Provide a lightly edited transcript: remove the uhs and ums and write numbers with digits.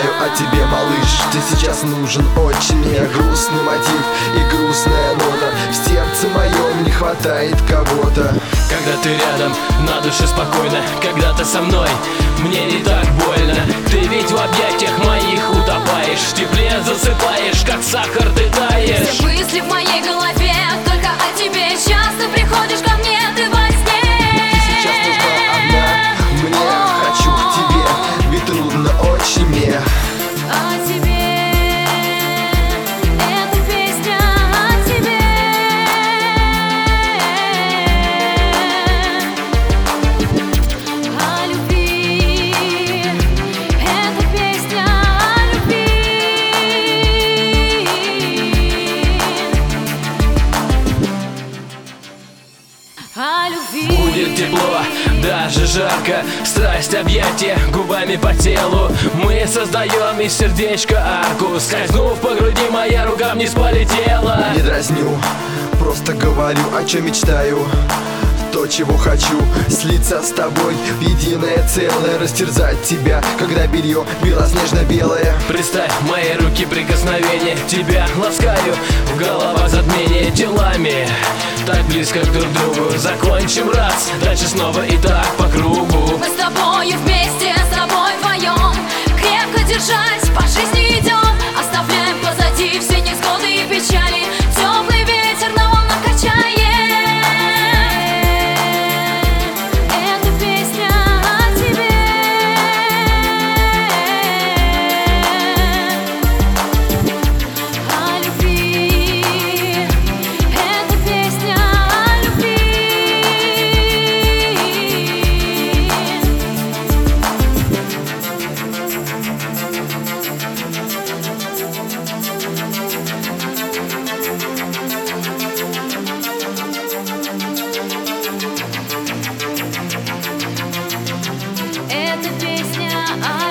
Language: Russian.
мечтаю о тебе, малыш. Ты сейчас нужен очень мне. Грустный мотив и грустная нота. В сердце моем не хватает кого-то. Когда ты рядом, на душе спокойно. Когда ты со мной, мне не так больно. Ты ведь в объятиях моих утопаешь. В тепле засыпаешь, как сахар ты таешь. Все мысли в моей голове только о тебе. Часто приходишь ко мне, ты во сне. Ты сейчас нужна одна мне. Хочу к тебе, ведь трудно очень мне. О тебе. Эта песня о тебе. О любви. Эта песня о любви. О любви. Будет тепло, даже жарко. Страсть, объятия, губами по телу. Мы создаем из сердечка арку. Скользнув по груди, моя рука вниз полетела. Не дразню, просто говорю, о чем мечтаю. То, чего хочу, слиться с тобой в единое целое. Растерзать тебя, когда белье белоснежно-белое. Представь, мои руки прикосновения. Тебя ласкаю, в головах затмение делами. Так близко друг к другу. Закончим раз, дальше снова и так по кругу. Мы с тобою вместе, с тобой вдвоем. Крепко держась, по жизни идем. Оставляем позади все невзгоды и печали. Теплый ветер на волнах качает. Эта песня о тебе. О любви. Эта песня о любви. Эта песня о